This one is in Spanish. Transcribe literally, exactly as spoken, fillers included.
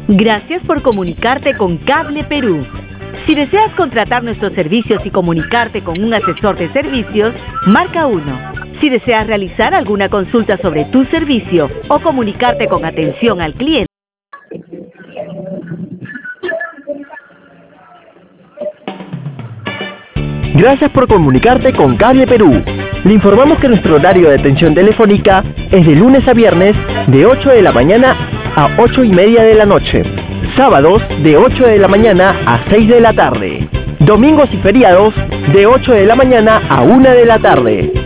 Gracias por comunicarte con Cable Perú. Si deseas contratar nuestros servicios y comunicarte con un asesor de servicios, marca uno. Si deseas realizar alguna consulta sobre tu servicio o comunicarte con atención al cliente. Gracias por comunicarte con Cable Perú. Le informamos que nuestro horario de atención telefónica es de lunes a viernes de ocho de la mañana a ocho y media de la noche. Sábados de ocho de la mañana a seis de la tarde. Domingos y feriados de ocho de la mañana a una de la tarde.